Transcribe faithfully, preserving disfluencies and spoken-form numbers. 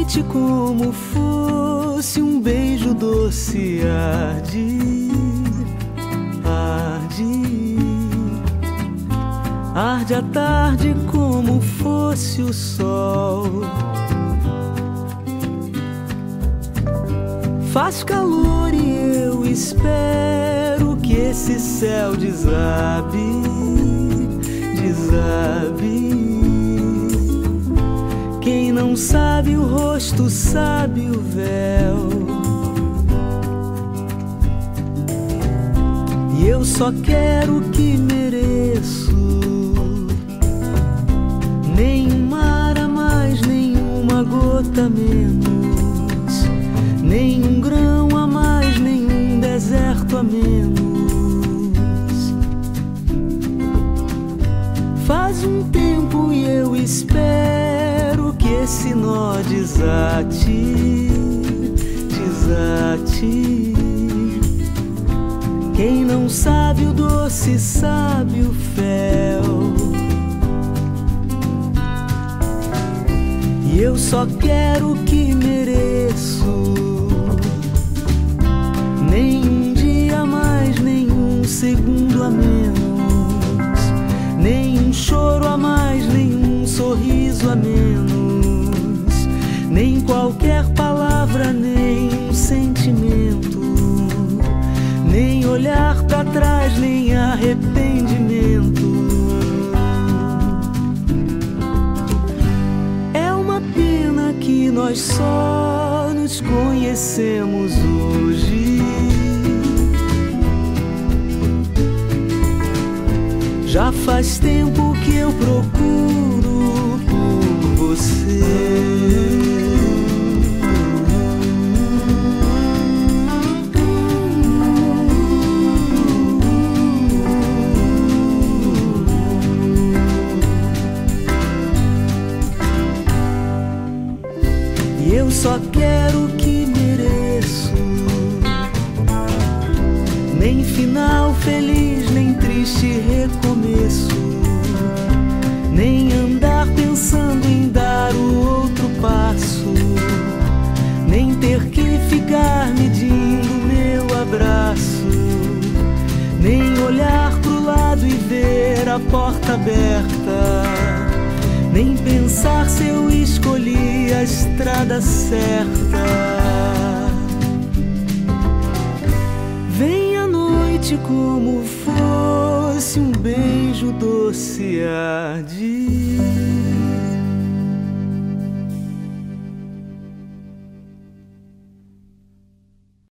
noite como fosse um beijo doce arde, arde, arde a tarde como fosse o sol. Faz calor e eu espero que esse céu desabe, desabe. Quem não sabe o rosto sabe o véu. E eu só quero o que mereço, nem um mar a mais, nem uma gota a menos, nem um grão a mais, nem um deserto a menos. Faz um tempo e eu espero que esse nó desate, desate. Quem não sabe o doce sabe o fel. E eu só quero o que mereço, nem um dia a mais, nem um segundo a menos, nem um choro a mais, nem um sorriso a menos, nem qualquer palavra, nem um sentimento, nem olhar pra trás, nem arrependimento. É uma pena que nós só nos conhecemos hoje. Já faz tempo que eu procuro por você. E eu só quero o que mereço, nem final feliz, nem triste recomeço, nem andar pensando em dar o outro passo, nem ter que ficar medindo meu abraço, nem olhar pro lado e ver a porta aberta, nem pensar se eu escolhi a estrada certa. Vem a noite como fosse um beijo doce arde.